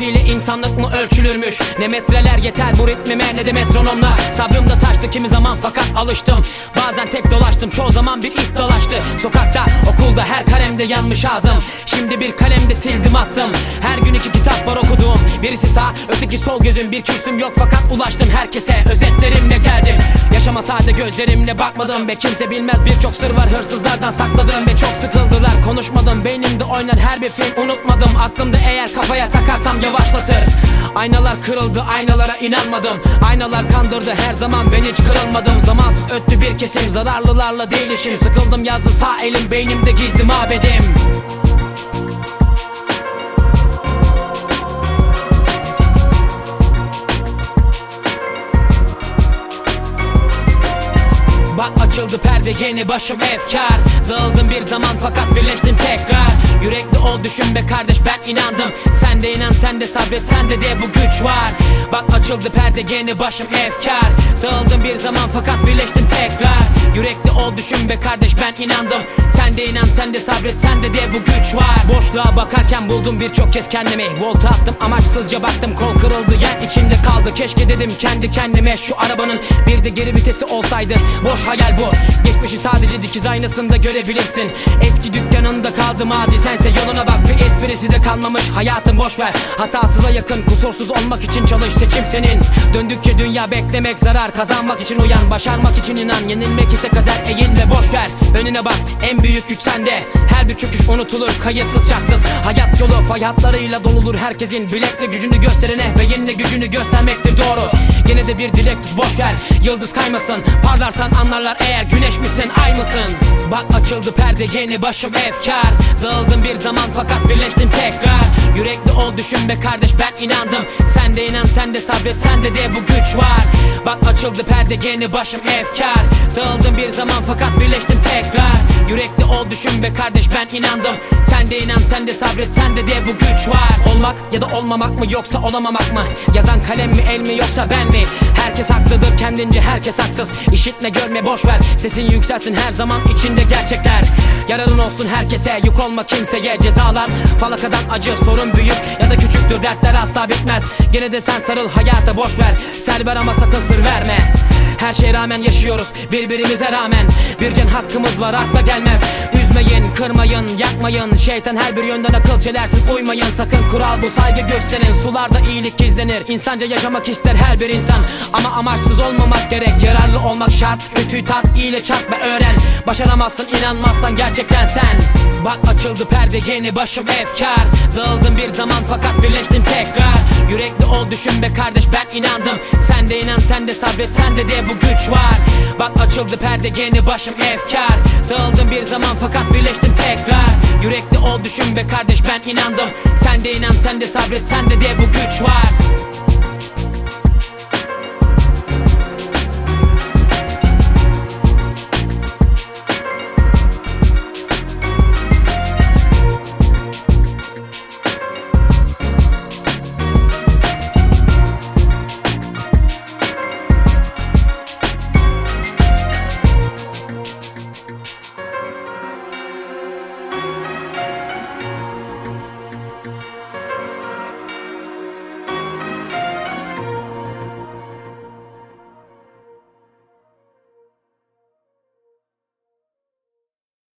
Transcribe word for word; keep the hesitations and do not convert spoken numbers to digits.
metresiyle insanlık mı ölçülürmüş? Ne metreler yeter bu ritmime ne de metronomlar. Sabrım da taştı kimi zaman fakat alıştım. Bazen tek dolaştım çoğu zaman bir ip dolaştı. Sokakta okulda her kalemde yanmış ağzım. Şimdi bir kalemde sildim attım. Her gün iki kitap var okuduğum. Birisi sağ öteki sol gözüm. Bir kürsüm yok fakat ulaştım herkese. Özetlerimle geldim. Yaşama sade gözlerimle bakmadım ve kimse bilmez birçok sır var hırsızlardan sakladım. Ve çok sıkıldılar konuşmadım. Beynimde oynar her bir film unutmadım. Aklımda eğer kafaya takarsam yavaşlatır. Aynalar kırıldı aynalara inanmadım. Aynalar kandırdı her zaman ben hiç kırılmadım. Zamansız öttü bir kesim zararlılarla değil işim. Sıkıldım yazdı sağ elim beynimde gizli mabedim. Bak açıldı perde yeni başım efkar. Dağıldım bir zaman fakat birleştim tekrar. Yürekli ol düşün be kardeş ben inandım. Sen de inan sen de sabret sende de bu güç var. Bak açıldı perde yeni başım efkar. Dağıldım bir zaman fakat birleştim tekrar. Yürekli ol düşün be kardeş ben inandım. Sen de inan sen de sabret sende de bu güç var. Boşluğa bakarken buldum birçok kez kendimi. Volta attım amaçsızca baktım kol kırıldı yer içimde kaldı. Keşke dedim kendi kendime şu arabanın bir de geri vitesi olsaydı. Boş hayal bu. Geçmişi sadece dikiz aynasında görebilirsin. Eski dükkanında kaldı mazi sense yoluna bak bir esprisi de kalmamış. Hayatın boş ver hatasıza yakın kusursuz olmak için çalış seçim senin. Döndükçe dünya beklemek zarar kazanmak için uyan başarmak için inan. Yenilmek ise kader eğil ve boş ver önüne bak en büyük güç sende. Her bir çöküş unutulur kayıtsız şartsız. Hayat yolu hayatlarıyla dolulur herkesin. Bilekle gücünü gösterene beyinle gücünü göstermektir doğru. Yine de bir dilek tut boş ver yıldız kaymasın. Parlarsan anlarlar eğer güneş misin ay mısın? Bak açıldı perde yeni başım efkar. Dağıldım bir zaman fakat birleştim tekrar. Yürekli ol düşün be kardeş ben inandım. Sen de inan sen de sabret sende de bu güç var. Bak açıldı perde yeni başım efkar. Dağıldım bir zaman fakat birleştim tekrar. Yürekli ol düşün be kardeş ben inandım. Sen de inan sen de sabret sende de bu güç var. Olmak ya da olmamak mı yoksa olamamak mı? Yazan kalem mi el mi yoksa ben mi? Herkes haklıdır kendince herkes haksız. İşitme görme boş ver sesin yükselsin her zaman içinde gerçekler. Yararın olsun herkese yük olma kimseye. Cezalar falakadan acı sorun büyük ya da küçüktür dertler asla bitmez. Gene de sen sarıl hayata boş ver. Selber ama sakın sır verme. Her şeye rağmen yaşıyoruz birbirimize rağmen. Bir can hakkımız var akla gelmez. Üzmeyin kırmayın yakmayın. Şeytan her bir yönden akıl çelersiz uymayın. Sakın kural bu saygı gösterin. Sularda iyilik gizlenir. İnsanca yaşamak ister her bir insan. Ama amaçsız olmamak gerek. Yararlı olmak şart. Kötüyü tat iyiyle çarp ve öğren. Başaramazsın inanmazsan gerçekten sen. Bak açıldı perde yeni başım efkar. Dağıldım bir zaman fakat birleştim tekrar. Yürekli ol düşün be kardeş ben inandım. Sen de inan sen de sabret sende de bu güç var. Bak açıldı perde yeni başım efkar. Dağıldım bir zaman fakat birleştim tekrar. Yürekli ol düşün be kardeş ben inandım. Sen de inan sen de sabret sende de bu güç var.